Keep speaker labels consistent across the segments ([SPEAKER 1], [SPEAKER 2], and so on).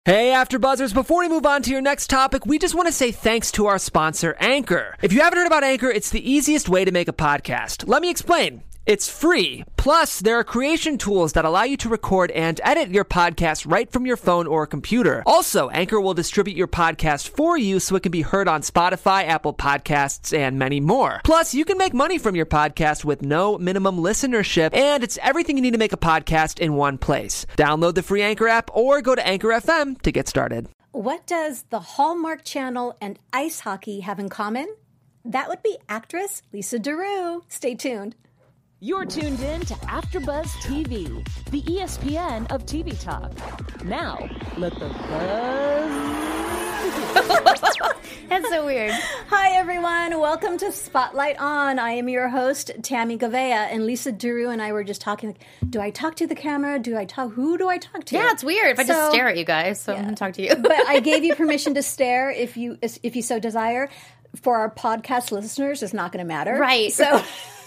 [SPEAKER 1] Hey, AfterBuzzers, before we move on to your next topic, we just want to say thanks to our sponsor, Anchor. If you haven't heard about Anchor, it's the easiest way to make a podcast. Let me explain. It's free. Plus, there are creation tools that allow you to record and edit your podcast right from your phone or computer. Also, Anchor will distribute your podcast for you so it can be heard on Spotify, Apple Podcasts, and many more. Plus, you can make money from your podcast with no minimum listenership, and it's everything you need to make a podcast in one place. Download the free Anchor app or go to Anchor FM to get started.
[SPEAKER 2] What does the Hallmark Channel and ice hockey have in common? That would be actress Lisa DeRue. Stay tuned.
[SPEAKER 3] You're tuned in to AfterBuzz TV, the ESPN of TV talk. Now, let the buzz...
[SPEAKER 4] That's so weird.
[SPEAKER 2] Hi, everyone. Welcome to Spotlight On. I am your host, Tammy Gavea, and Lisa DeRue and I were just talking. Do I talk to the camera? Who do I talk to?
[SPEAKER 4] Yeah, it's weird if I just stare at you guys, so I'm going to talk to you.
[SPEAKER 2] But I gave you permission to stare if you so desire. For our podcast listeners, it's not going to matter.
[SPEAKER 4] Right.
[SPEAKER 2] So...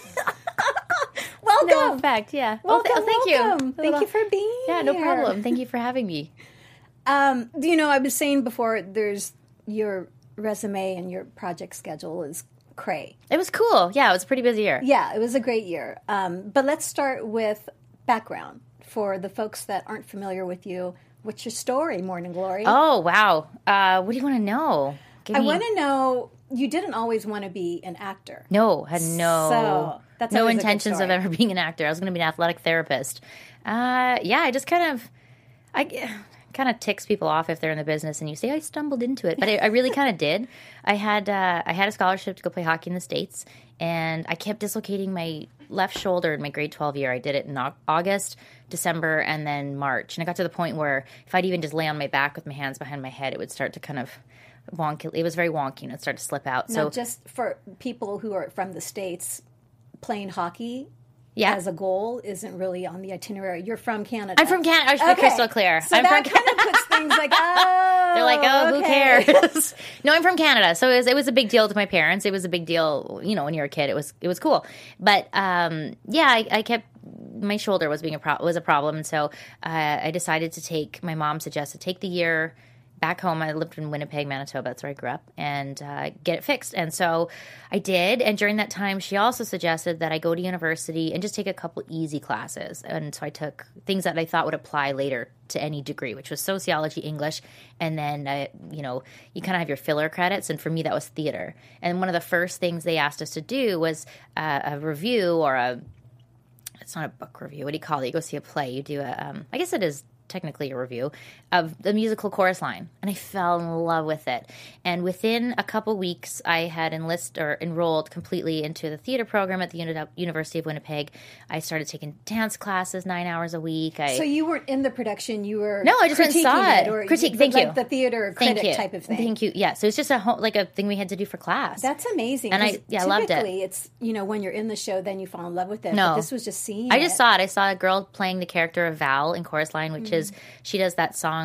[SPEAKER 2] Welcome.
[SPEAKER 4] No effect, yeah.
[SPEAKER 2] Welcome,
[SPEAKER 4] thank
[SPEAKER 2] welcome.
[SPEAKER 4] you.
[SPEAKER 2] Thank you for being here.
[SPEAKER 4] Yeah, no problem. Thank you for having me.
[SPEAKER 2] I was saying before, there's your resume and your project schedule is cray.
[SPEAKER 4] It was cool. Yeah, it was a pretty busy year.
[SPEAKER 2] Yeah, it was a great year. But let's start with background for the folks that aren't familiar with you. What's your story, Morning Glory?
[SPEAKER 4] Oh, wow. What do you want to know?
[SPEAKER 2] I want to know, you didn't always want to be an actor.
[SPEAKER 4] No, had no...
[SPEAKER 2] So... That's
[SPEAKER 4] no intentions of ever being an actor. I was going to be an athletic therapist. I just kind of ticks people off if they're in the business and you say, I stumbled into it. But I really kind of did. I had a scholarship to go play hockey in the States, and I kept dislocating my left shoulder in my grade 12 year. I did it in August, December, and then March. And I got to the point where if I'd even just lay on my back with my hands behind my head, it would start to kind of wonky. It was very wonky, and it started to slip out.
[SPEAKER 2] Now, just for people who are from the States, playing hockey as a goal isn't really on the itinerary. You're from Canada.
[SPEAKER 4] I'm from Canada. I should be crystal clear.
[SPEAKER 2] So that kind of puts things like,
[SPEAKER 4] they're like, who cares? No, I'm from Canada, so it was a big deal to my parents. It was a big deal, when you're a kid. It was cool, but I kept. My shoulder was a problem, and so I decided to take. My mom suggested take the year back home. I lived in Winnipeg, Manitoba. That's where I grew up, and get it fixed. And so I did. And during that time, she also suggested that I go to university and just take a couple easy classes. And so I took things that I thought would apply later to any degree, which was sociology, English, and then, you kind of have your filler credits. And for me, that was theater. And one of the first things they asked us to do was a review or it's not a book review. What do you call it? You go see a play. You do I guess it is technically a review of the musical Chorus Line, and I fell in love with it. And within a couple weeks, I had enrolled completely into the theater program at the University of Winnipeg. I started taking dance classes 9 hours a week.
[SPEAKER 2] So you weren't in the production; you were
[SPEAKER 4] no, I just went and saw it. Critique, thank you.
[SPEAKER 2] The theater critic type of thing.
[SPEAKER 4] Thank you. Yeah, so it's just a thing we had to do for class.
[SPEAKER 2] That's amazing.
[SPEAKER 4] And I loved it.
[SPEAKER 2] Typically, it's when you're in the show, then you fall in love with it.
[SPEAKER 4] No,
[SPEAKER 2] but this was just seeing.
[SPEAKER 4] I just saw it. I saw a girl playing the character of Val in Chorus Line, which is she does that song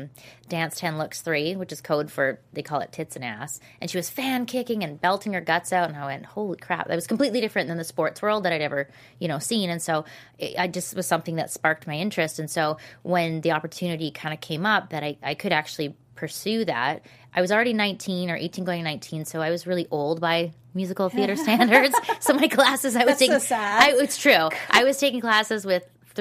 [SPEAKER 4] Dance 10 Looks 3, which is code for, they call it tits and ass. And she was fan kicking and belting her guts out. And I went, holy crap. That was completely different than the sports world that I'd ever, seen. And so I just was something that sparked my interest. And so when the opportunity kind of came up that I could actually pursue that, I was already 19 or 18 going 19. So I was really old by musical theater standards. So my classes I was taking.
[SPEAKER 2] So sad.
[SPEAKER 4] It's true. I was taking classes with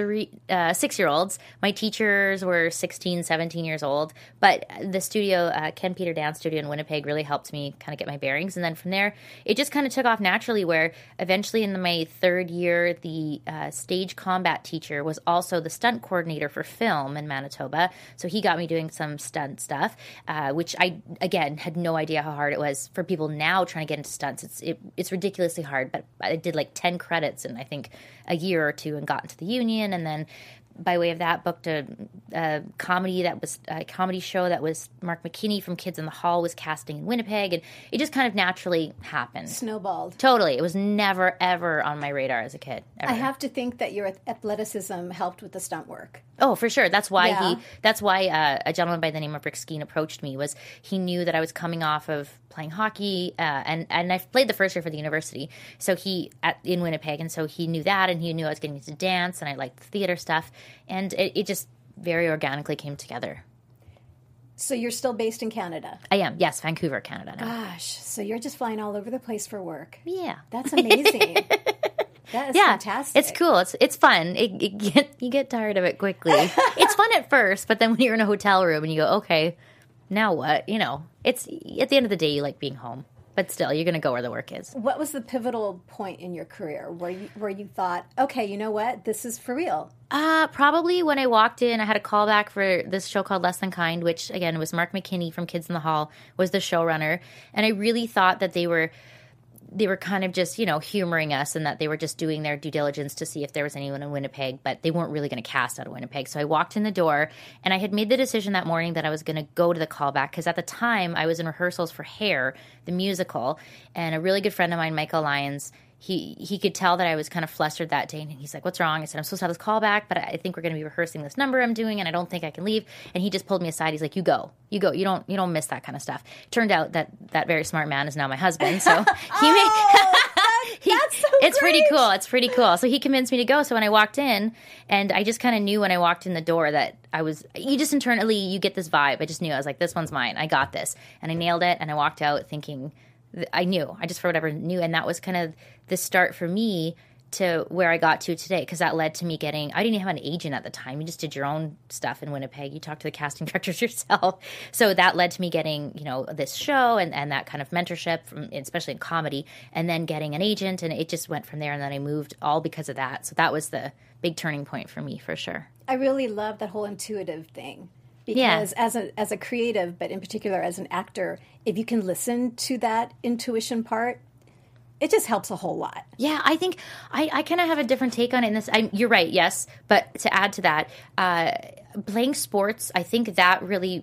[SPEAKER 4] 6-year-olds. My teachers were 16, 17 years old. But the studio, Ken Peter Dance Studio in Winnipeg, really helped me kind of get my bearings. And then from there, it just kind of took off naturally, where eventually in my third year, the stage combat teacher was also the stunt coordinator for film in Manitoba. So he got me doing some stunt stuff, which I, again, had no idea how hard it was for people now trying to get into stunts. It's ridiculously hard, but I did like 10 credits in, I think, a year or two and got into the union. And then by way of that, booked a comedy show that was Mark McKinney from Kids in the Hall was casting in Winnipeg, and it just kind of naturally happened.
[SPEAKER 2] Snowballed.
[SPEAKER 4] Totally. It was never, ever on my radar as a kid. Ever.
[SPEAKER 2] I have to think that your athleticism helped with the stunt work.
[SPEAKER 4] Oh, for sure. That's why a gentleman by the name of Rick Skeen approached me. Was he knew that I was coming off of playing hockey, and I played the first year for the university, so in Winnipeg, and so he knew that, and he knew I was getting into dance, and I liked the theater stuff, and it just very organically came together.
[SPEAKER 2] So you're still based in Canada?
[SPEAKER 4] I am. Yes, Vancouver, Canada now.
[SPEAKER 2] Gosh, so you're just flying all over the place for work.
[SPEAKER 4] Yeah.
[SPEAKER 2] That's amazing. That is fantastic.
[SPEAKER 4] It's cool. It's fun. You get tired of it quickly. It's fun at first, but then when you're in a hotel room and you go, okay, now what? You know, it's at the end of the day, you like being home. But still, you're going to go where the work is.
[SPEAKER 2] What was the pivotal point in your career where you thought, okay, you know what? This is for real?
[SPEAKER 4] Probably when I walked in, I had a callback for this show called Less Than Kind, which, again, was Mark McKinney from Kids in the Hall was the showrunner. And I really thought that they were kind of just, you know, humoring us and that they were just doing their due diligence to see if there was anyone in Winnipeg, but they weren't really going to cast out of Winnipeg. So I walked in the door and I had made the decision that morning that I was going to go to the callback because at the time I was in rehearsals for Hair, the musical, and a really good friend of mine, Michael Lyons, he could tell that I was kind of flustered that day, and he's like, what's wrong? I said, I'm supposed to have this call back, but I think we're going to be rehearsing this number I'm doing, and I don't think I can leave. And he just pulled me aside. He's like, you go. You don't miss that kind of stuff. Turned out that very smart man is now my husband, so it's pretty cool. It's pretty cool. So he convinced me to go. So when I walked in, and I just kind of knew when I walked in the door that you just internally, you get this vibe. I just knew. I was like, this one's mine. I got this. And I nailed it, and I walked out thinking, I knew. I just, for whatever, knew. And that was kind of the start for me to where I got to today, because that led to me getting, I didn't even have an agent at the time. You just did your own stuff in Winnipeg. You talked to the casting directors yourself. So that led to me getting, you know, this show and that kind of mentorship, especially in comedy, and then getting an agent. And it just went from there. And then I moved all because of that. So that was the big turning point for me, for sure.
[SPEAKER 2] I really love that whole intuitive thing. Because as a creative, but in particular as an actor, if you can listen to that intuition part, it just helps a whole lot.
[SPEAKER 4] Yeah, I think I kind of have a different take on it in this. You're right, yes. But to add to that, playing sports, I think that really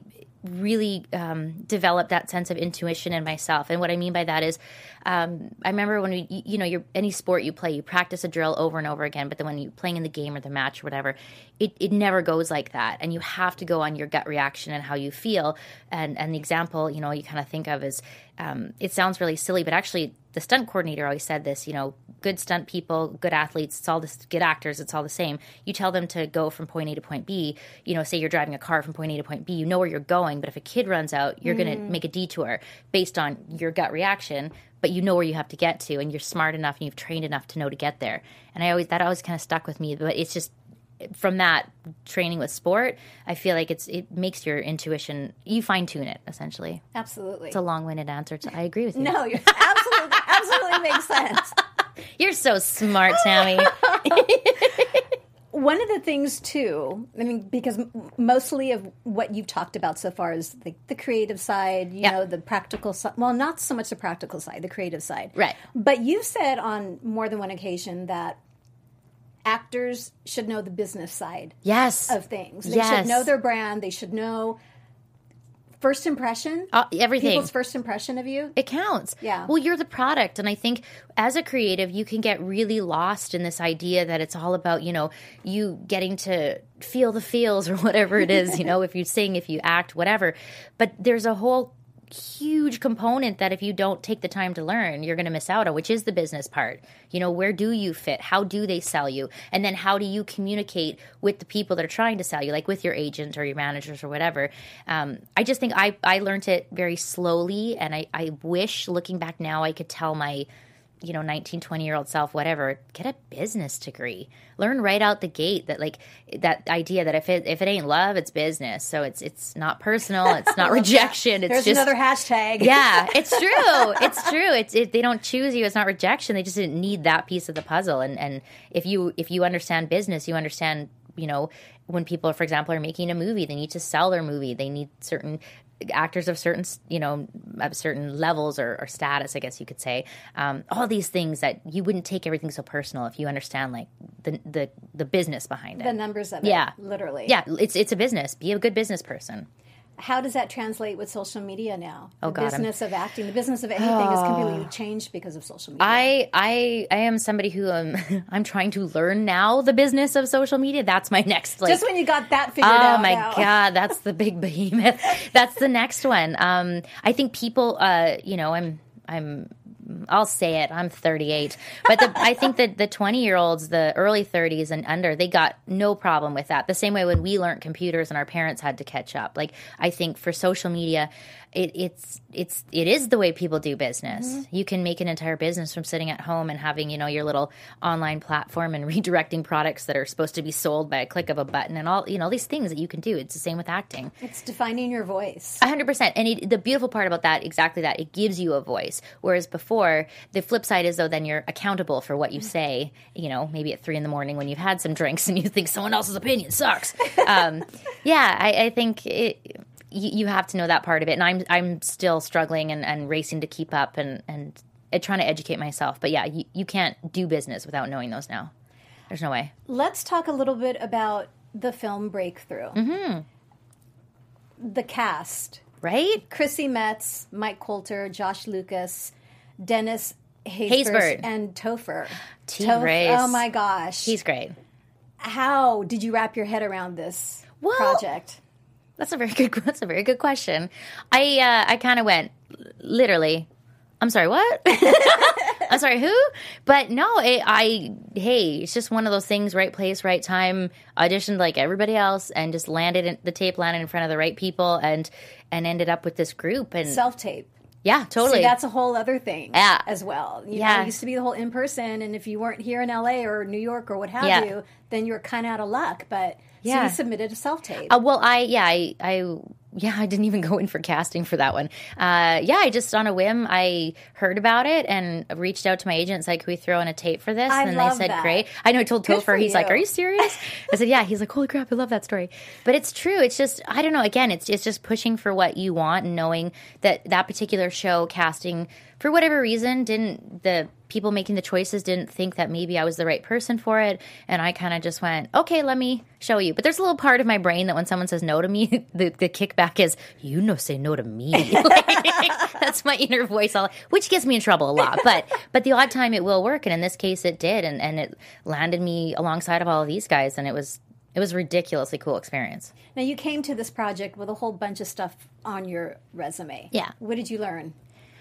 [SPEAKER 4] developed that sense of intuition in myself. And what I mean by that is, I remember when any sport you play, you practice a drill over and over again, but then when you're playing in the game or the match or whatever, it never goes like that. And you have to go on your gut reaction and how you feel. And the example, you know, you kind of think of is, it sounds really silly, but actually the stunt coordinator always said this, you know, good stunt people, good athletes, it's all this, good actors, it's all the same. You tell them to go from point A to point B, you know, say you're driving a car from point A to point B, you know where you're going, but if a kid runs out, you're going to make a detour based on your gut reaction, but you know where you have to get to, and you're smart enough and you've trained enough to know to get there. And that always kind of stuck with me, but it's just, from that training with sport, I feel like it makes your intuition, you fine tune it essentially.
[SPEAKER 2] Absolutely.
[SPEAKER 4] It's a long-winded answer. I agree with you.
[SPEAKER 2] No, you're absolutely makes sense.
[SPEAKER 4] You're so smart, Tammy.
[SPEAKER 2] One of the things too, I mean, because mostly of what you've talked about so far is the creative side, you know, the practical side. Well, not so much the practical side, the creative side.
[SPEAKER 4] Right.
[SPEAKER 2] But you've said on more than one occasion that actors should know the business side of things. They should know their brand. They should know first impression.
[SPEAKER 4] Everything.
[SPEAKER 2] People's first impression of you.
[SPEAKER 4] It counts.
[SPEAKER 2] Yeah.
[SPEAKER 4] Well, you're the product. And I think as a creative, you can get really lost in this idea that it's all about, you know, you getting to feel the feels or whatever it is, you know, if you sing, if you act, whatever. But there's a whole huge component that if you don't take the time to learn, you're going to miss out on, which is the business part. You know, where do you fit? How do they sell you? And then how do you communicate with the people that are trying to sell you, like with your agent or your managers or whatever? I just think I learned it very slowly, and I wish, looking back now, I could tell my 19, 20-year-old self, whatever, get a business degree. Learn right out the gate that idea that if it ain't love, it's business. So it's not personal. It's not rejection. It's
[SPEAKER 2] There's
[SPEAKER 4] just
[SPEAKER 2] another hashtag.
[SPEAKER 4] Yeah, it's true. It's true. They don't choose you. It's not rejection. They just didn't need that piece of the puzzle. And if you understand business, you understand, when people, for example, are making a movie, they need to sell their movie. They need certain actors of certain, of certain levels or status, I guess you could say. All these things that you wouldn't take everything so personal if you understand like the business behind it.
[SPEAKER 2] The numbers of it, literally.
[SPEAKER 4] Yeah, it's a business. Be a good business person.
[SPEAKER 2] How does that translate with social media now?
[SPEAKER 4] The
[SPEAKER 2] business of acting, the business of anything has completely changed because of social media.
[SPEAKER 4] I am somebody who I'm trying to learn now the business of social media. That's my next.
[SPEAKER 2] Just when you got that figured out.
[SPEAKER 4] Oh my God, that's the big behemoth. That's the next one. I think people, I'm I'll say it. I'm 38. But I think that the 20-year-olds, the early 30s and under, they got no problem with that. The same way when we learned computers and our parents had to catch up. Like, I think for social media, it is the way people do business. Mm-hmm. You can make an entire business from sitting at home and having, your little online platform and redirecting products that are supposed to be sold by a click of a button and all, these things that you can do. It's the same with acting.
[SPEAKER 2] It's defining your voice.
[SPEAKER 4] 100%. And the beautiful part about that, exactly that, it gives you a voice. Whereas before, the flip side is, though, then you're accountable for what you say, maybe at 3 a.m. when you've had some drinks and you think someone else's opinion sucks. I think you have to know that part of it. And I'm still struggling and racing to keep up and trying to educate myself. But yeah, you can't do business without knowing those now. There's no way.
[SPEAKER 2] Let's talk a little bit about the film Breakthrough. Mm-hmm. The cast.
[SPEAKER 4] Right?
[SPEAKER 2] Chrissy Metz, Mike Coulter, Josh Lucas, Dennis Haysbert, and Topher.
[SPEAKER 4] T-Race.
[SPEAKER 2] Oh my gosh.
[SPEAKER 4] He's great.
[SPEAKER 2] How did you wrap your head around this project?
[SPEAKER 4] That's a very good question. I kind of went, literally, I'm sorry, what? I'm sorry, who? But no, it's just one of those things, right place, right time, auditioned like everybody else, and just the tape landed in front of the right people and ended up with this group. And
[SPEAKER 2] self-tape.
[SPEAKER 4] Yeah, totally.
[SPEAKER 2] See, that's a whole other thing as well. You know, it used to be the whole in-person, and if you weren't here in LA or New York or what have you, then you were kind of out of luck. But so you submitted a self-tape. I didn't even go in for casting for that one. I just on a whim, I heard about it and reached out to my agent and said, can we throw in a tape for this? And they said, great. I know I told Topher, he's like, are you serious? I said, yeah. He's like, holy crap, I love that story. But it's true. It's just, I don't know. Again, it's just pushing for what you want and knowing that particular show casting, for whatever reason, the people making the choices didn't think that maybe I was the right person for it. And I kind of just went, okay, let me show you. But there's a little part of my brain that when someone says no to me, the kickback is, say no to me. That's my inner voice, which gets me in trouble a lot. But the odd time it will work. And in this case, it did. And it landed me alongside of all of these guys. And it was a ridiculously cool experience. Now, you came to this project with a whole bunch of stuff on your resume.
[SPEAKER 4] Yeah.
[SPEAKER 2] What did you learn?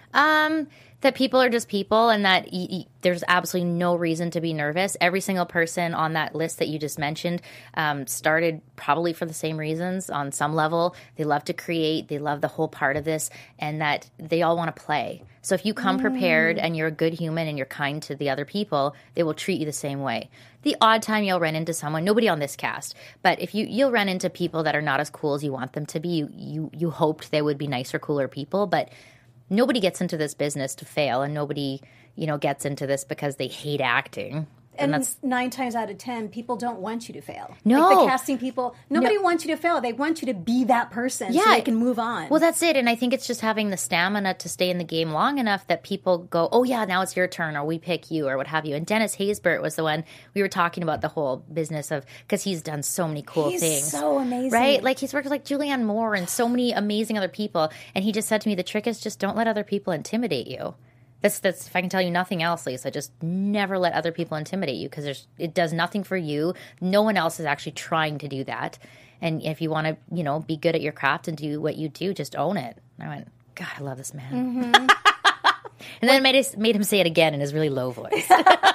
[SPEAKER 4] That people are just people and that there's absolutely no reason to be nervous. Every single person on that list that you just mentioned started probably for the same reasons on some level. They love to create. They love the whole part of this and that they all want to play. So if you come prepared and you're a good human and you're kind to the other people, they will treat you the same way. The odd time you'll run into someone, nobody on this cast, but if you'll run into people that are not as cool as you want them to be, you hoped they would be nicer, cooler people, but nobody gets into this business to fail, and nobody, gets into this because they hate acting.
[SPEAKER 2] And that's 9 times out of 10, people don't want you to fail.
[SPEAKER 4] No.
[SPEAKER 2] Like the casting people, nobody wants you to fail. They want you to be that person so they can move on.
[SPEAKER 4] Well, that's it. And I think it's just having the stamina to stay in the game long enough that people go, oh, yeah, now it's your turn, or we pick you, or what have you. And Dennis Haysbert was the one we were talking about the whole business of, because he's done so many cool things.
[SPEAKER 2] He's so amazing.
[SPEAKER 4] Right? Like, he's worked with Julianne Moore and so many amazing other people. And he just said to me, the trick is just don't let other people intimidate you. That's if I can tell you nothing else, Lisa, just never let other people intimidate you because it does nothing for you. No one else is actually trying to do that. And if you want to, be good at your craft and do what you do, just own it. And I went, God, I love this man. Mm-hmm. And then I made him say it again in his really low voice.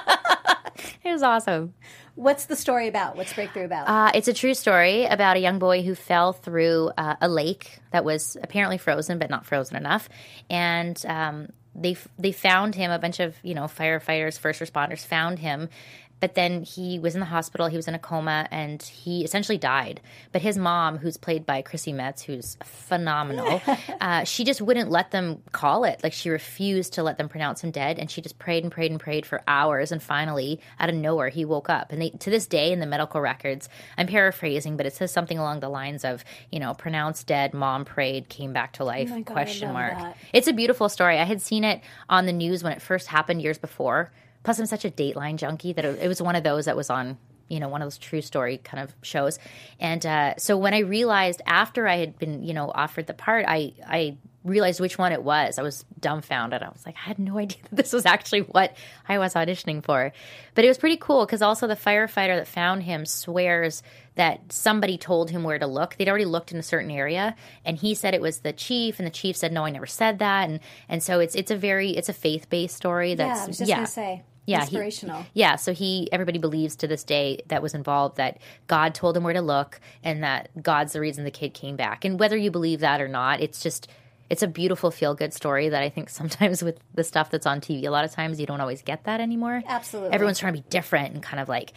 [SPEAKER 4] It was awesome.
[SPEAKER 2] What's the story about? What's Breakthrough about?
[SPEAKER 4] It's a true story about a young boy who fell through a lake that was apparently frozen, but not frozen enough. And they found him, a bunch of, firefighters, first responders found him, but then he was in the hospital, he was in a coma, and he essentially died. But his mom, who's played by Chrissy Metz, who's phenomenal, she just wouldn't let them call it. Like, she refused to let them pronounce him dead, and she just prayed and prayed and prayed for hours, and finally, out of nowhere, he woke up. And to this day, in the medical records, I'm paraphrasing, but it says something along the lines of, pronounced dead, mom prayed, came back to life, ?
[SPEAKER 2] That.
[SPEAKER 4] It's a beautiful story. I had seen it on the news when it first happened years before. Plus, I'm such a Dateline junkie that it was one of those that was on, one of those true story kind of shows. And so when I realized after I had been, offered the part, I realized which one it was, I was dumbfounded. I was like, I had no idea that this was actually what I was auditioning for. But it was pretty cool because also the firefighter that found him swears that somebody told him where to look. They'd already looked in a certain area, and he said it was the chief, and the chief said, no, I never said that. And so it's a faith-based story. That's,
[SPEAKER 2] I was just going to say. Yeah, inspirational.
[SPEAKER 4] So everybody believes to this day that was involved that God told him where to look and that God's the reason the kid came back. And whether you believe that or not, it's a beautiful feel-good story that I think sometimes with the stuff that's on TV, a lot of times you don't always get that anymore.
[SPEAKER 2] Absolutely.
[SPEAKER 4] Everyone's trying to be different and kind of like,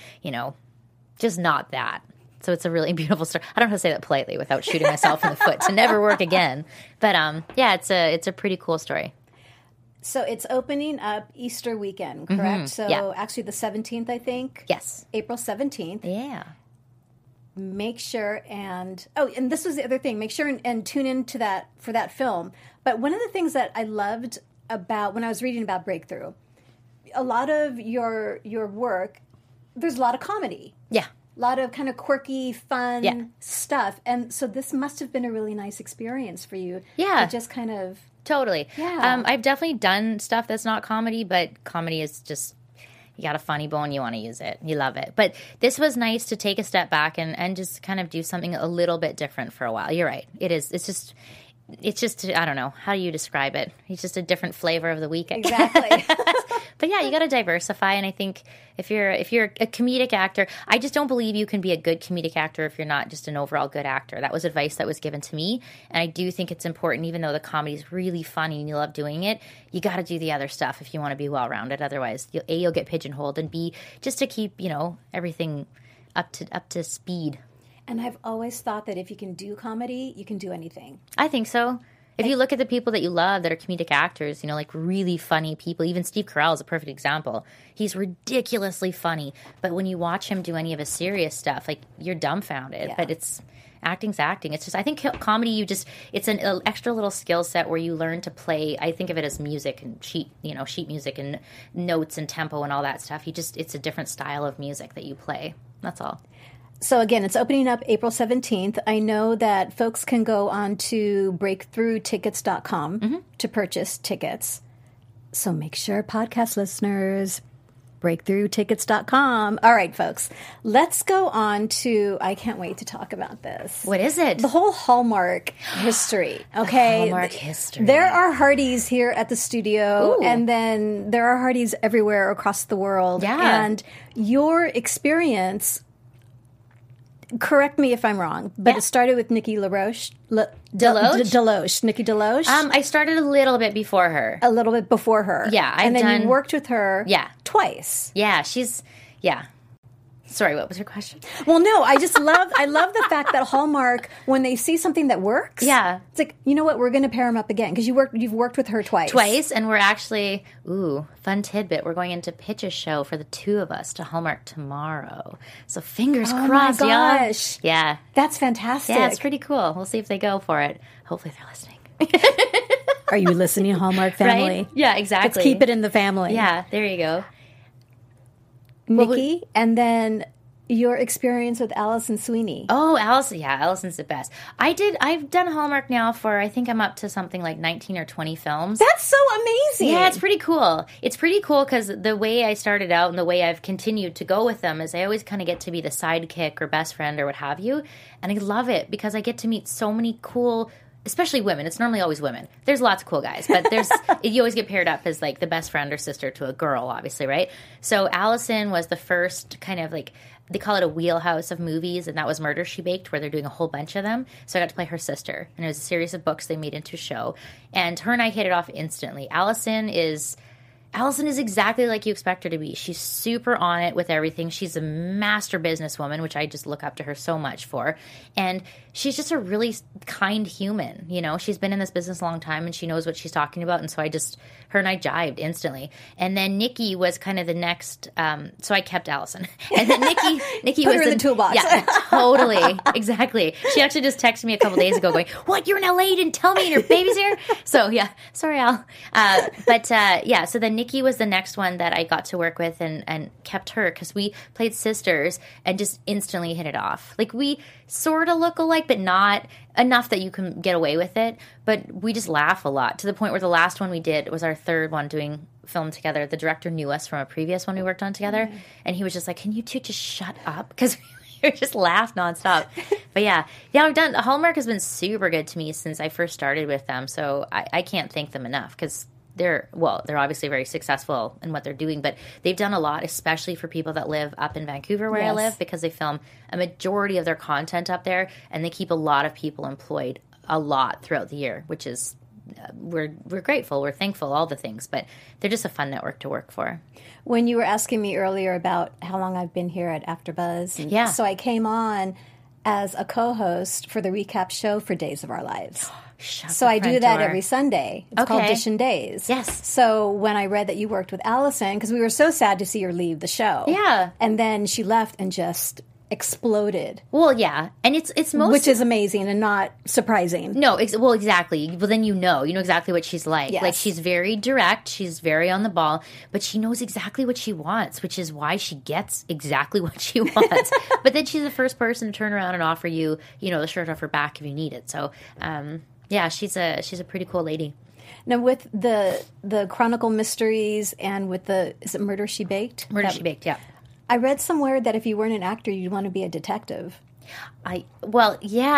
[SPEAKER 4] just not that. So it's a really beautiful story. I don't know how to say that politely without shooting myself in the foot to never work again. But it's a pretty cool story.
[SPEAKER 2] So it's opening up Easter weekend, correct?
[SPEAKER 4] Mm-hmm.
[SPEAKER 2] So actually the 17th, I think.
[SPEAKER 4] Yes.
[SPEAKER 2] April 17th.
[SPEAKER 4] Yeah.
[SPEAKER 2] Make sure and this was the other thing. Make sure and tune into that for that film. But one of the things that I loved about when I was reading about Breakthrough, a lot of your work, there's a lot of comedy.
[SPEAKER 4] Yeah.
[SPEAKER 2] A lot of kind of quirky, fun stuff. And so this must have been a really nice experience for you.
[SPEAKER 4] Yeah.
[SPEAKER 2] To just kind of...
[SPEAKER 4] Totally.
[SPEAKER 2] Yeah.
[SPEAKER 4] I've definitely done stuff that's not comedy, but comedy is just, you got a funny bone, you want to use it. You love it. But this was nice to take a step back and just kind of do something a little bit different for a while. You're right. It is. It's just, I don't know. How do you describe it? It's just a different flavor of the week.
[SPEAKER 2] Exactly.
[SPEAKER 4] But yeah, you got to diversify. And I think if you're a comedic actor, I just don't believe you can be a good comedic actor if you're not just an overall good actor. That was advice that was given to me. And I do think it's important, even though the comedy is really funny and you love doing it, you got to do the other stuff if you want to be well-rounded. Otherwise, you'll get pigeonholed, and B, just to keep, everything up to speed.
[SPEAKER 2] And I've always thought that if you can do comedy, you can do anything.
[SPEAKER 4] I think so. If you look at the people that you love that are comedic actors, like really funny people, even Steve Carell is a perfect example. He's ridiculously funny, but when you watch him do any of his serious stuff, like, you're dumbfounded. Yeah. But acting's acting. It's just, I think comedy, it's an extra little skill set where you learn to play. I think of it as music and sheet music and notes and tempo and all that stuff. It's a different style of music that you play. That's all.
[SPEAKER 2] So again, it's opening up April 17th. I know that folks can go on to breakthroughtickets.com to purchase tickets. So make sure, podcast listeners, breakthroughtickets.com. All right, folks, let's go on to, I can't wait to talk about this.
[SPEAKER 4] What is it?
[SPEAKER 2] The whole Hallmark history. Okay.
[SPEAKER 4] Hallmark history.
[SPEAKER 2] There are Hardys here at the studio,
[SPEAKER 4] Ooh.
[SPEAKER 2] And then there are Hardys everywhere across the world.
[SPEAKER 4] Yeah.
[SPEAKER 2] And your experience, correct me if I'm wrong, but it started with Nikki LaRoche.
[SPEAKER 4] Deloche?
[SPEAKER 2] Nikki Deloche?
[SPEAKER 4] I started a little bit before her.
[SPEAKER 2] A little bit before her.
[SPEAKER 4] Yeah.
[SPEAKER 2] You worked with her twice.
[SPEAKER 4] Yeah, Sorry, what was your question?
[SPEAKER 2] Well, no, I love the fact that Hallmark, when they see something that works, it's like, you know what, we're going to pair them up again because you've worked with her twice,
[SPEAKER 4] and we're actually, fun tidbit, we're going in to pitch a show for the two of us to Hallmark tomorrow. So fingers crossed,
[SPEAKER 2] y'all. Gosh.
[SPEAKER 4] Yeah,
[SPEAKER 2] that's fantastic.
[SPEAKER 4] Yeah, it's pretty cool. We'll see if they go for it. Hopefully, they're listening.
[SPEAKER 2] Are you listening, Hallmark family?
[SPEAKER 4] Right? Yeah, exactly.
[SPEAKER 2] Let's keep it in the family.
[SPEAKER 4] Yeah, there you go.
[SPEAKER 2] Nikki, and then your experience with Alison Sweeney.
[SPEAKER 4] Oh, Alison. Yeah, Alison's the best. I've done Hallmark now for, I think I'm up to something like 19 or 20 films.
[SPEAKER 2] That's so amazing.
[SPEAKER 4] Yeah, it's pretty cool. It's pretty cool because the way I started out and the way I've continued to go with them is I always kind of get to be the sidekick or best friend or what have you. And I love it because I get to meet so many cool, especially women. It's normally always women. There's lots of cool guys, but you always get paired up as like the best friend or sister to a girl, obviously, right? So Alison was the first kind of like, they call it a wheelhouse of movies, and that was Murder, She Baked, where they're doing a whole bunch of them. So I got to play her sister, and it was a series of books they made into a show. And her and I hit it off instantly. Allison is exactly like you expect her to be. She's super on it with everything. She's a master businesswoman, which I just look up to her so much for. And she's just a really kind human. She's been in this business a long time and she knows what she's talking about. And so her and I jived instantly. And then Nikki was kind of the next, so I kept Allison. And then Nikki
[SPEAKER 2] Put
[SPEAKER 4] was
[SPEAKER 2] her in the toolbox.
[SPEAKER 4] Yeah, totally. Exactly. She actually just texted me a couple days ago going, "What? You're in LA? You didn't tell me and your baby's here?" So yeah, sorry, Al. So then Nikki was the next one that I got to work with and kept her because we played sisters and just instantly hit it off. Like, we sort of look alike, but not enough that you can get away with it. But we just laugh a lot, to the point where the last one we did was our third one doing film together. The director knew us from a previous one we worked on together, and he was just like, can you two just shut up? Because we just laugh nonstop. But yeah, Hallmark has been super good to me since I first started with them, so I can't thank them enough, because they're obviously very successful in what they're doing, but they've done a lot, especially for people that live up in Vancouver where I live, because they film a majority of their content up there, and they keep a lot of people employed a lot throughout the year, which is we're grateful, we're thankful, all the things, but they're just a fun network to work for.
[SPEAKER 2] When you were asking me earlier about how long I've been here at AfterBuzz, so I came on as a co-host for the recap show for Days of Our Lives. So I do that every Sunday. It's called Dish and Days.
[SPEAKER 4] Yes.
[SPEAKER 2] So when I read that you worked with Allison, because we were so sad to see her leave the show.
[SPEAKER 4] Yeah.
[SPEAKER 2] And then she left and just exploded.
[SPEAKER 4] Well, yeah. And it's most...
[SPEAKER 2] Which is amazing and not surprising.
[SPEAKER 4] No, well, exactly. Well, then you know exactly what she's like.
[SPEAKER 2] Yes.
[SPEAKER 4] Like, she's very direct, she's very on the ball, but she knows exactly what she wants, which is why she gets exactly what she wants. But then she's the first person to turn around and offer you, the shirt off her back if you need it. So, yeah, she's a pretty cool lady.
[SPEAKER 2] Now, with the Chronicle Mysteries and with is it Murder, She Baked?
[SPEAKER 4] Murder, She Baked, yeah.
[SPEAKER 2] I read somewhere that if you weren't an actor, you'd want to be a detective.
[SPEAKER 4] I don't know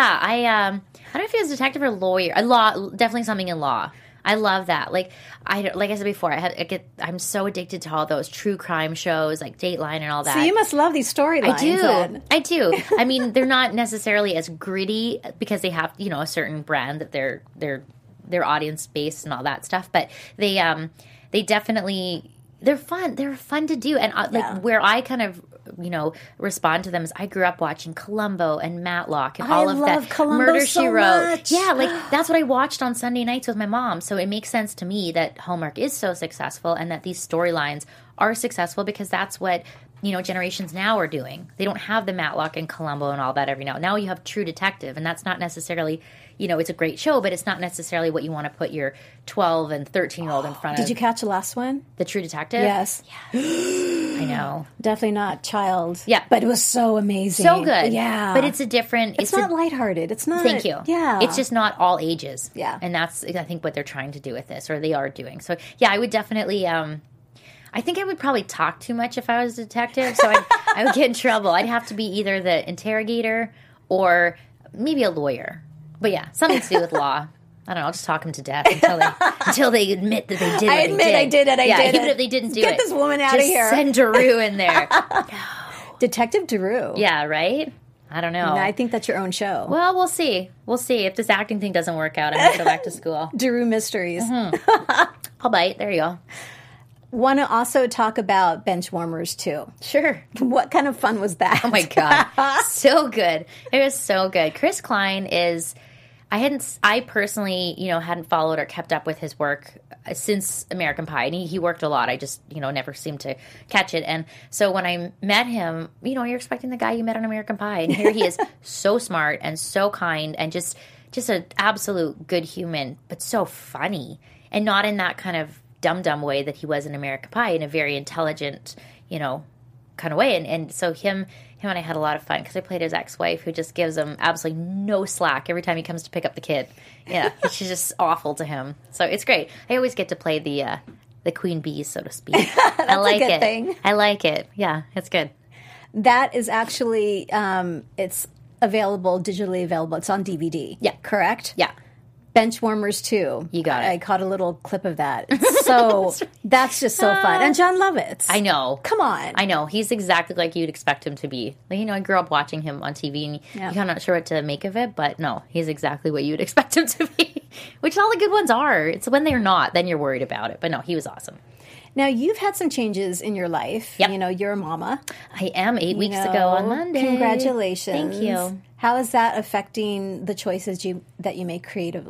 [SPEAKER 4] if he was a detective or lawyer. Definitely something in law. I love that. Like I said before, I'm so addicted to all those true crime shows like Dateline and all that.
[SPEAKER 2] So you must love these storylines.
[SPEAKER 4] I do. I mean, they're not necessarily as gritty because they have a certain brand that their audience base and all that stuff. But they definitely. They're fun. They're fun to do. And where I kind of, respond to them is I grew up watching Columbo and Matlock and all of that.
[SPEAKER 2] I love Columbo
[SPEAKER 4] Murder,
[SPEAKER 2] so
[SPEAKER 4] She Wrote.
[SPEAKER 2] much.
[SPEAKER 4] Yeah, that's what I watched on Sunday nights with my mom. So it makes sense to me that Hallmark is so successful and that these storylines are successful because that's what, generations now are doing. They don't have the Matlock and Columbo and all that every now. Now you have True Detective, and that's not necessarily... it's a great show, but it's not necessarily what you want to put your 12 and 13-year-old in front of.
[SPEAKER 2] Did you catch the last one?
[SPEAKER 4] The True Detective?
[SPEAKER 2] Yes.
[SPEAKER 4] I know.
[SPEAKER 2] Definitely not child.
[SPEAKER 4] Yeah.
[SPEAKER 2] But it was so amazing.
[SPEAKER 4] So good.
[SPEAKER 2] Yeah.
[SPEAKER 4] But it's a different...
[SPEAKER 2] It's not lighthearted. It's not...
[SPEAKER 4] Thank you.
[SPEAKER 2] Yeah.
[SPEAKER 4] It's just not all ages.
[SPEAKER 2] Yeah.
[SPEAKER 4] And that's, I think, what they're trying to do with this, or they are doing. So, yeah, I would definitely... I think I would probably talk too much if I was a detective, so I would get in trouble. I'd have to be either the interrogator or maybe a lawyer. But yeah, something to do with law. I don't know. I'll just talk them to death until they admit that they did
[SPEAKER 2] I admit I did it. I did
[SPEAKER 4] even
[SPEAKER 2] it.
[SPEAKER 4] if they didn't do
[SPEAKER 2] Get
[SPEAKER 4] it.
[SPEAKER 2] this woman out of here.
[SPEAKER 4] Send Daru in there.
[SPEAKER 2] Detective Daru.
[SPEAKER 4] Yeah, right? I don't know.
[SPEAKER 2] I think that's your own show.
[SPEAKER 4] Well, we'll see. We'll see. If this acting thing doesn't work out, I'm going to go back to school.
[SPEAKER 2] Daru Mysteries.
[SPEAKER 4] Mm-hmm. I'll bite. There you go.
[SPEAKER 2] Want to also talk about Benchwarmers too.
[SPEAKER 4] Sure.
[SPEAKER 2] What kind of fun was that?
[SPEAKER 4] Oh my God. So good. It was so good. Chris Klein is, I personally, hadn't followed or kept up with his work since American Pie. And he worked a lot. I just, never seemed to catch it. And so when I met him, you're expecting the guy you met on American Pie. And here he is, so smart and so kind and just an absolute good human, but so funny. And not in that kind of dumb way that he was in American Pie, in a very intelligent, kind of way. And so him and I had a lot of fun because I played his ex-wife who just gives him absolutely no slack every time he comes to pick up the kid. Yeah, she's just awful to him. So it's great. I always get to play the queen bee, so to speak. I like
[SPEAKER 2] a good
[SPEAKER 4] it.
[SPEAKER 2] Thing.
[SPEAKER 4] I like it. Yeah, it's good.
[SPEAKER 2] That is actually it's digitally available. It's on DVD.
[SPEAKER 4] Yeah,
[SPEAKER 2] correct.
[SPEAKER 4] Yeah.
[SPEAKER 2] Benchwarmers too.
[SPEAKER 4] You got it.
[SPEAKER 2] I caught a little clip of that. So that's just so fun. And John Lovitz.
[SPEAKER 4] I know.
[SPEAKER 2] Come on.
[SPEAKER 4] I know. He's exactly like you'd expect him to be. Like, I grew up watching him on TV and you're kind of not sure what to make of it, but no, he's exactly what you'd expect him to be. Which all the good ones are. It's when they're not, then you're worried about it. But no, he was awesome.
[SPEAKER 2] Now, you've had some changes in your life.
[SPEAKER 4] Yep.
[SPEAKER 2] You're a mama.
[SPEAKER 4] I am 8 weeks ago on Monday.
[SPEAKER 2] Congratulations.
[SPEAKER 4] Thank you.
[SPEAKER 2] How is that affecting the choices that you make creatively?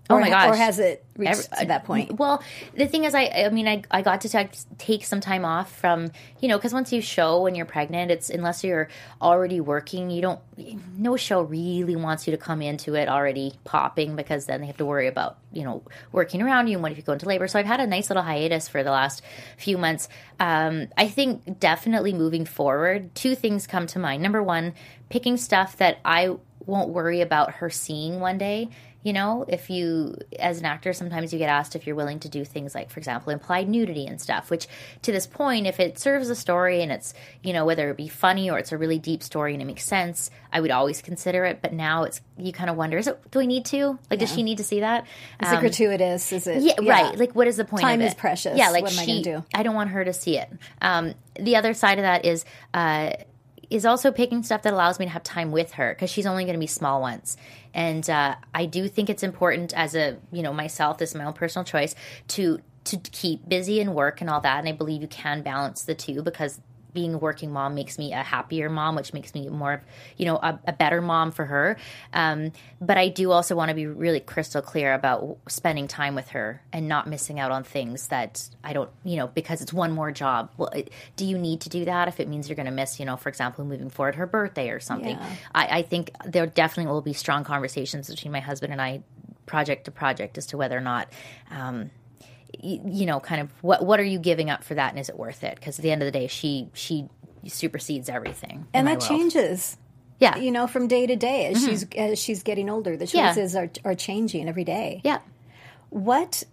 [SPEAKER 4] Oh my gosh.
[SPEAKER 2] Or has it reached to that point?
[SPEAKER 4] Well, the thing is, I got to take some time off from, because once you show when you're pregnant, it's, unless you're already working, no show really wants you to come into it already popping, because then they have to worry about, working around you and what if you go into labor. So I've had a nice little hiatus for the last few months. I think definitely moving forward, 2 things come to mind. Number one, picking stuff that I won't worry about her seeing one day. If you, as an actor, sometimes you get asked if you're willing to do things like, for example, implied nudity and stuff, which to this point, if it serves a story and it's, whether it be funny or it's a really deep story and it makes sense, I would always consider it. But now you kind of wonder, do I need to? Does she need to see that?
[SPEAKER 2] Is it gratuitous? Is it?
[SPEAKER 4] Yeah, right. Like, what is the point
[SPEAKER 2] Time
[SPEAKER 4] of it?
[SPEAKER 2] Time is precious.
[SPEAKER 4] Yeah, like
[SPEAKER 2] what am I going to do?
[SPEAKER 4] I don't want her to see it. The other side of that is also picking stuff that allows me to have time with her, because she's only going to be small once. And I do think it's important as myself, this is my own personal choice, to keep busy and work and all that. And I believe you can balance the two, because being a working mom makes me a happier mom, which makes me more, a better mom for her. But I do also want to be really crystal clear about spending time with her and not missing out on things that I don't, because it's one more job. Well, do you need to do that if it means you're going to miss, for example, moving forward her birthday or something? Yeah. I think there definitely will be strong conversations between my husband and I, project to project, as to whether or not, kind of what are you giving up for that, and is it worth it? Because at the end of the day, she supersedes everything,
[SPEAKER 2] and that changes.
[SPEAKER 4] Yeah,
[SPEAKER 2] from day to day as she's getting older, the choices are changing every day.
[SPEAKER 4] Yeah.
[SPEAKER 2] What,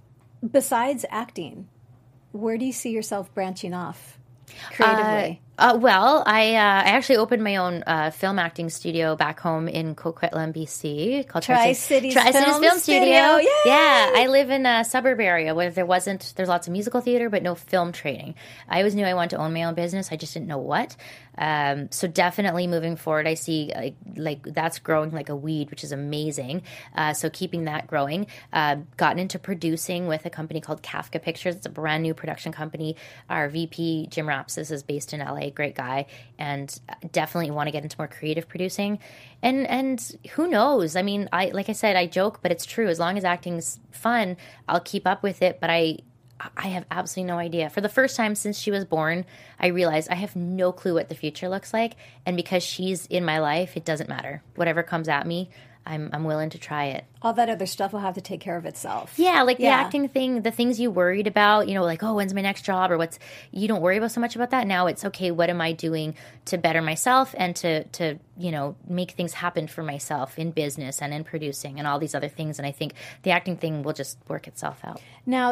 [SPEAKER 2] besides acting, where do you see yourself branching off creatively?
[SPEAKER 4] Well, I actually opened my own film acting studio back home in Coquitlam, BC, called
[SPEAKER 2] Tri-Cities Film Studio. Yay!
[SPEAKER 4] Yeah, I live in a suburb area where there's lots of musical theater, but no film training. I always knew I wanted to own my own business. I just didn't know what. So definitely moving forward, I see like that's growing like a weed, which is amazing. So keeping that growing. Gotten into producing with a company called Kafka Pictures. It's a brand new production company. Our VP, Jim Rapsis, is based in LA. Great guy, and definitely want to get into more creative producing. And who knows? I mean, like I said, I joke, but it's true. As long as acting's fun, I'll keep up with it. But I have absolutely no idea. For the first time since she was born, I realized I have no clue what the future looks like. And because she's in my life, it doesn't matter. Whatever comes at me, I'm willing to try it.
[SPEAKER 2] All that other stuff will have to take care of itself.
[SPEAKER 4] Yeah, like the acting thing, the things you worried about, like, oh, when's my next job, or you don't worry about so much about that. Now it's, okay, what am I doing to better myself and to make things happen for myself in business and in producing and all these other things. And I think the acting thing will just work itself out.
[SPEAKER 2] Now,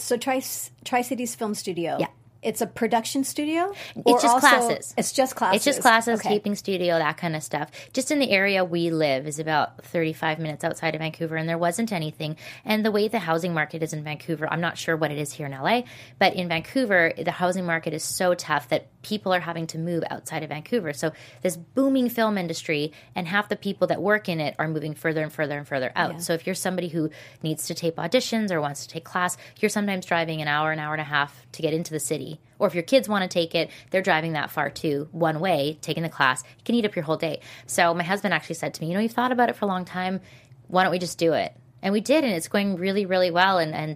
[SPEAKER 2] Tri-Cities Film Studio.
[SPEAKER 4] Yeah.
[SPEAKER 2] It's a production studio?
[SPEAKER 4] It's just classes.
[SPEAKER 2] It's just classes.
[SPEAKER 4] It's just classes, taping studio, that kind of stuff. Just in the area we live is about 35 minutes outside of Vancouver, and there wasn't anything. And the way the housing market is in Vancouver, I'm not sure what it is here in LA, but in Vancouver, the housing market is so tough that people are having to move outside of Vancouver. So this booming film industry, and half the people that work in it are moving further and further and further out. Yeah. So if you're somebody who needs to tape auditions or wants to take class, you're sometimes driving an hour and a half to get into the city. Or if your kids want to take it, they're driving that far too, one way, taking the class. You can eat up your whole day. So my husband actually said to me, you've thought about it for a long time. Why don't we just do it? And we did, and it's going really, really well. And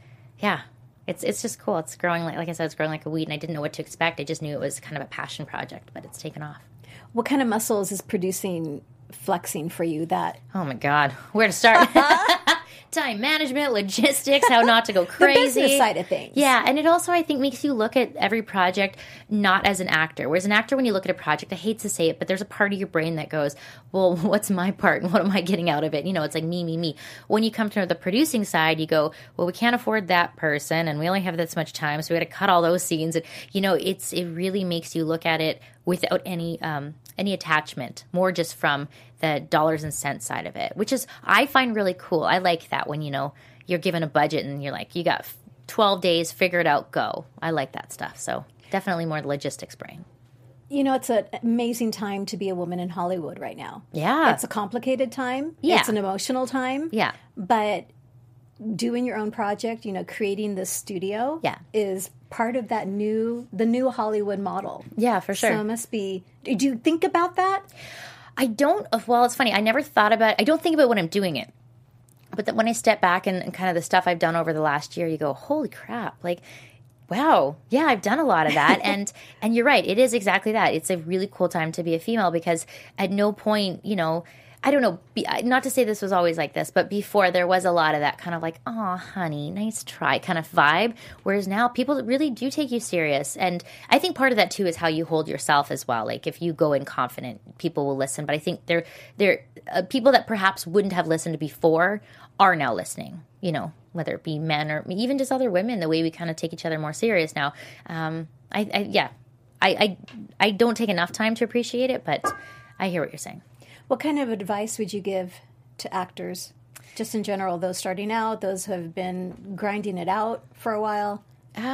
[SPEAKER 4] it's just cool. It's growing, like I said, it's growing like a weed, and I didn't know what to expect. I just knew it was kind of a passion project, but it's taken off.
[SPEAKER 2] What kind of muscles is producing flexing for you?
[SPEAKER 4] Oh my God, where to start? Time management, logistics, how not to go crazy.
[SPEAKER 2] The business side of things.
[SPEAKER 4] Yeah, and it also, I think, makes you look at every project not as an actor. Whereas an actor, when you look at a project, I hate to say it, but there's a part of your brain that goes, well, what's my part and what am I getting out of it? It's like me. When you come to the producing side, you go, well, we can't afford that person and we only have this much time, so we got to cut all those scenes. And, it really makes you look at it without any attachment, more just from the dollars and cents side of it, which is, I find really cool. I like that when, you're given a budget and you're like, you got 12 days, figure it out, go. I like that stuff. So definitely more the logistics brain.
[SPEAKER 2] It's an amazing time to be a woman in Hollywood right now.
[SPEAKER 4] Yeah.
[SPEAKER 2] It's a complicated time.
[SPEAKER 4] Yeah.
[SPEAKER 2] It's an emotional time.
[SPEAKER 4] Yeah.
[SPEAKER 2] But doing your own project, creating this studio is part of the new Hollywood model.
[SPEAKER 4] Yeah, for sure.
[SPEAKER 2] So it must be, do you think about that?
[SPEAKER 4] I don't, well, it's funny. I never thought about, I don't think about when I'm doing it. But when I step back and kind of the stuff I've done over the last year, you go, holy crap, like, wow, yeah, I've done a lot of that. and you're right, it is exactly that. It's a really cool time to be a female because at no point, you know, I don't know, not to say this was always like this, but before there was a lot of that kind of like, oh, honey, nice try kind of vibe. Whereas now people really do take you serious. And I think part of that too is how you hold yourself as well. Like if you go in confident, people will listen. But I think they're people that perhaps wouldn't have listened before are now listening, you know, whether it be men or even just other women, the way we kind of take each other more serious now. I don't take enough time to appreciate it, but I hear what you're saying.
[SPEAKER 2] What kind of advice would you give to actors, just in general, those starting out, those who have been grinding it out for a while?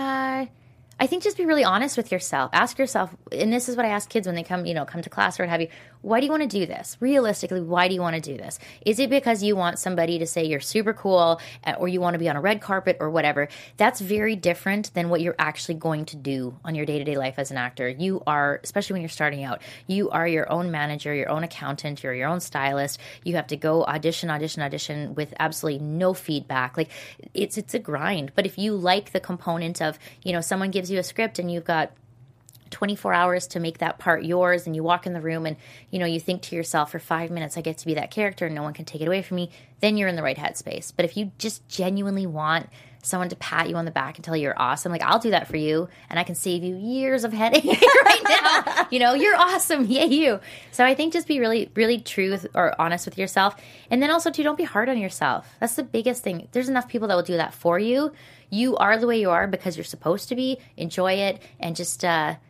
[SPEAKER 4] I think just be really honest with yourself. Ask yourself, and this is what I ask kids when they come to class or what have you. Why do you want to do this? Realistically, why do you want to do this? Is it because you want somebody to say you're super cool or you want to be on a red carpet or whatever? That's very different than what you're actually going to do on your day-to-day life as an actor. You are, especially when you're starting out, you are your own manager, your own accountant, you're your own stylist. You have to go audition with absolutely no feedback. Like it's a grind. But if you like the component of, you know, someone gives you a script and you've got 24 hours to make that part yours, and you walk in the room and, you know, you think to yourself, for 5 minutes, I get to be that character and no one can take it away from me, then you're in the right headspace. But if you just genuinely want someone to pat you on the back and tell you you're awesome, like I'll do that for you and I can save you years of headache right now. You know, you're awesome. Yay, you. So I think just be really, really true or honest with yourself. And then also too, don't be hard on yourself. That's the biggest thing. There's enough people that will do that for you. You are the way you are because you're supposed to be. Enjoy it and just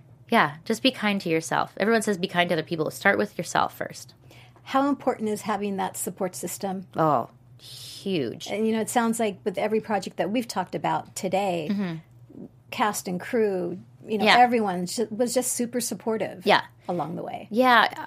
[SPEAKER 4] be kind to yourself. Everyone says be kind to other people. Start with yourself first.
[SPEAKER 2] How important is having that support system?
[SPEAKER 4] Oh, huge.
[SPEAKER 2] And, you know, it sounds like with every project that we've talked about today, cast and crew, you know, everyone was just super supportive along the way.
[SPEAKER 4] Yeah,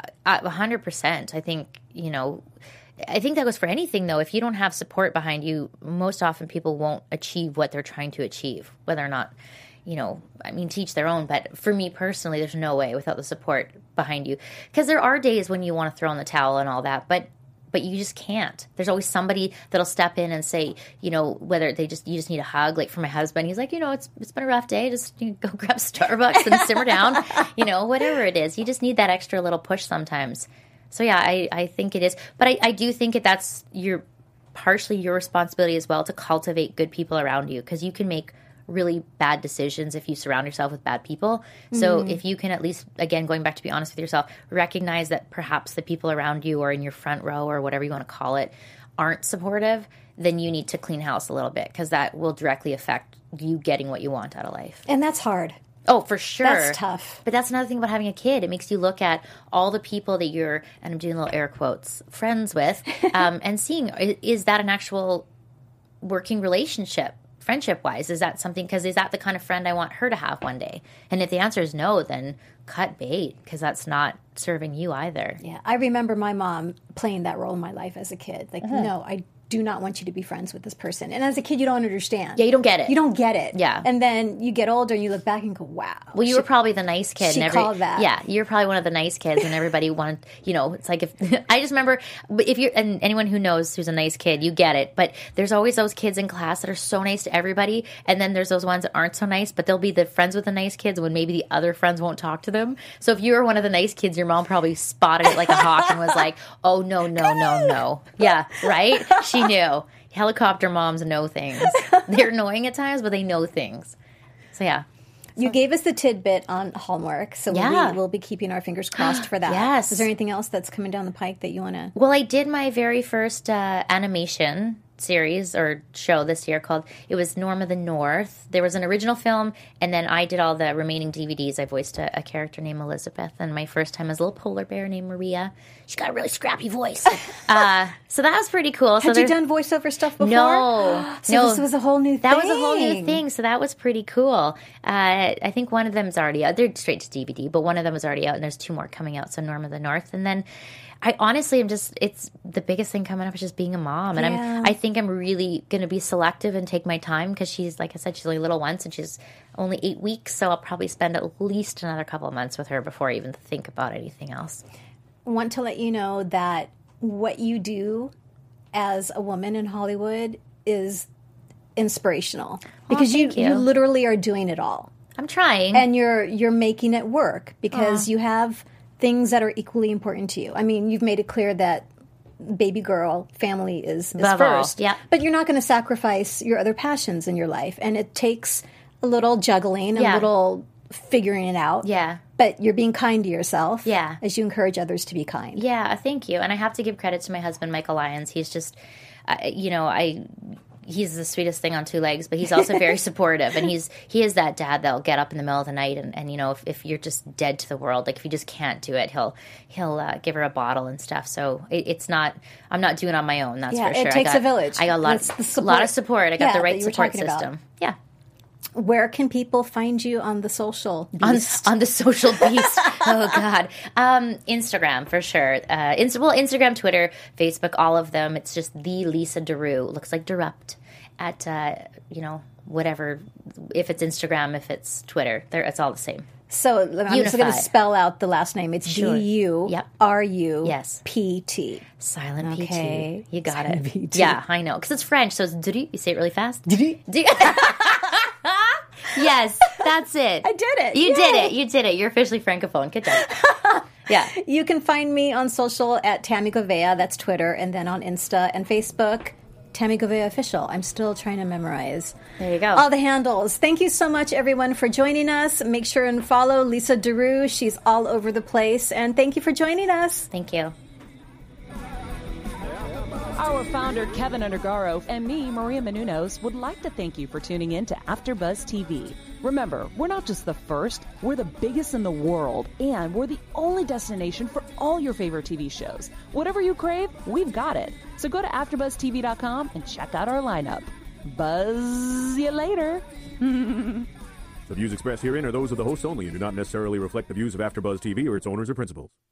[SPEAKER 4] 100%. I think, you know, I think that goes for anything, though. If you don't have support behind you, most often people won't achieve what they're trying to achieve, whether or not, you know, I mean, teach their own. But for me personally, there's no way without the support behind you. Because there are days when you want to throw in the towel and all that, but you just can't. There's always somebody that'll step in and say, you know, whether you just need a hug. Like for my husband, he's like, you know, it's been a rough day. Just go grab Starbucks and simmer down. You know, whatever it is. You just need that extra little push sometimes. So yeah, I think it is. But I do think that's partially your responsibility as well to cultivate good people around you, because you can make really bad decisions if you surround yourself with bad people. So if you can at least, again, going back to be honest with yourself, recognize that perhaps the people around you or in your front row or whatever you want to call it aren't supportive, then you need to clean house a little bit, because that will directly affect you getting what you want out of life.
[SPEAKER 2] And that's hard.
[SPEAKER 4] Oh, for sure.
[SPEAKER 2] That's tough.
[SPEAKER 4] But that's another thing about having a kid. It makes you look at all the people that you're, and I'm doing little air quotes, friends with, and seeing, is that an actual working relationship? Friendship-wise, is that something, because is that the kind of friend I want her to have one day? And if the answer is no, then cut bait, because that's not serving you either.
[SPEAKER 2] Yeah, I remember my mom playing that role in my life as a kid. Like, no, I do not want you to be friends with this person. And as a kid, you don't understand.
[SPEAKER 4] Yeah, you don't get it.
[SPEAKER 2] You don't get it.
[SPEAKER 4] Yeah.
[SPEAKER 2] And then you get older and you look back and go, wow.
[SPEAKER 4] Well, you were probably the nice kid.
[SPEAKER 2] She called that.
[SPEAKER 4] Yeah, you're probably one of the nice kids, and everybody wanted, you know, it's like if, I just remember, if you're, and anyone who knows who's a nice kid, you get it. But there's always those kids in class that are so nice to everybody, and then there's those ones that aren't so nice, but they'll be the friends with the nice kids when maybe the other friends won't talk to them. So if you were one of the nice kids, your mom probably spotted it like a hawk and was like, oh, no. Yeah, right? She knew. Helicopter moms know things. They're annoying at times, but they know things. So, yeah.
[SPEAKER 2] You gave us the tidbit on Hallmark, so we'll be keeping our fingers crossed for that.
[SPEAKER 4] Yes.
[SPEAKER 2] Is there anything else that's coming down the pike that you want to...
[SPEAKER 4] Well, I did my very first animation series or show this year called, it was Norm of the North. There was an original film, and then I did all the remaining DVDs. I voiced a character named Elizabeth, and my first time as a little polar bear named Maria. She got a really scrappy voice. So that was pretty cool.
[SPEAKER 2] Had you done voiceover stuff before?
[SPEAKER 4] No.
[SPEAKER 2] So this was a whole new thing.
[SPEAKER 4] That was a whole new thing, so that was pretty cool. I think one of them's already out. They're straight to DVD, but one of them is already out, and there's 2 more coming out, so Norm of the North. And then I honestly am it's the biggest thing coming up is just being a mom. And I think I'm really going to be selective and take my time, because she's, like I said, she's only little once and she's only 8 weeks. So I'll probably spend at least another couple of months with her before I even think about anything else.
[SPEAKER 2] I want to let you know that what you do as a woman in Hollywood is inspirational because you literally are doing it all.
[SPEAKER 4] I'm trying.
[SPEAKER 2] And you're making it work because you have things that are equally important to you. I mean, you've made it clear that baby girl family is first.
[SPEAKER 4] Yeah.
[SPEAKER 2] But you're not going to sacrifice your other passions in your life. And it takes a little juggling, a little figuring it out.
[SPEAKER 4] Yeah.
[SPEAKER 2] But you're being kind to yourself.
[SPEAKER 4] Yeah.
[SPEAKER 2] As you encourage others to be kind.
[SPEAKER 4] Yeah, thank you. And I have to give credit to my husband, Michael Lyons. He's just, he's the sweetest thing on two legs, but he's also very supportive. And he is that dad that'll get up in the middle of the night and if you're just dead to the world, like if you just can't do it, he'll give her a bottle and stuff. So I'm not doing it on my own. That's for sure.
[SPEAKER 2] It takes a village.
[SPEAKER 4] I got a lot of support. I got the right support system. Yeah.
[SPEAKER 2] Where can people find you on the social beast?
[SPEAKER 4] On the social beast. Oh, God. Instagram, for sure. Instagram, Twitter, Facebook, all of them. It's just the Lisa Daru. Looks like Derupt at, whatever. If it's Instagram, if it's Twitter. It's all the same.
[SPEAKER 2] So I'm just going to spell out the last name. It's D-U-R-U-P-T.
[SPEAKER 4] Silent
[SPEAKER 2] okay.
[SPEAKER 4] P-T. You got
[SPEAKER 2] Silent
[SPEAKER 4] it.
[SPEAKER 2] P-T.
[SPEAKER 4] Yeah, I know. Because it's French, so it's Duru. You say it really fast.
[SPEAKER 2] Duru.
[SPEAKER 4] Yes, that's it.
[SPEAKER 2] I did it.
[SPEAKER 4] You did it. You're officially Francophone. Good job. Yeah.
[SPEAKER 2] You can find me on social at Tammy Govea. That's Twitter. And then on Insta and Facebook, Tammy Govea Official. I'm still trying to memorize.
[SPEAKER 4] There you go.
[SPEAKER 2] All the handles. Thank you so much, everyone, for joining us. Make sure and follow Lisa Daru. She's all over the place. And thank you for joining us.
[SPEAKER 4] Thank you.
[SPEAKER 3] Our founder, Kevin Undergaro, and me, Maria Menounos, would like to thank you for tuning in to AfterBuzz TV. Remember, we're not just the first, we're the biggest in the world, and we're the only destination for all your favorite TV shows. Whatever you crave, we've got it. So go to AfterBuzzTV.com and check out our lineup. Buzz you later.
[SPEAKER 5] The views expressed herein are those of the hosts only and do not necessarily reflect the views of AfterBuzz TV or its owners or principals.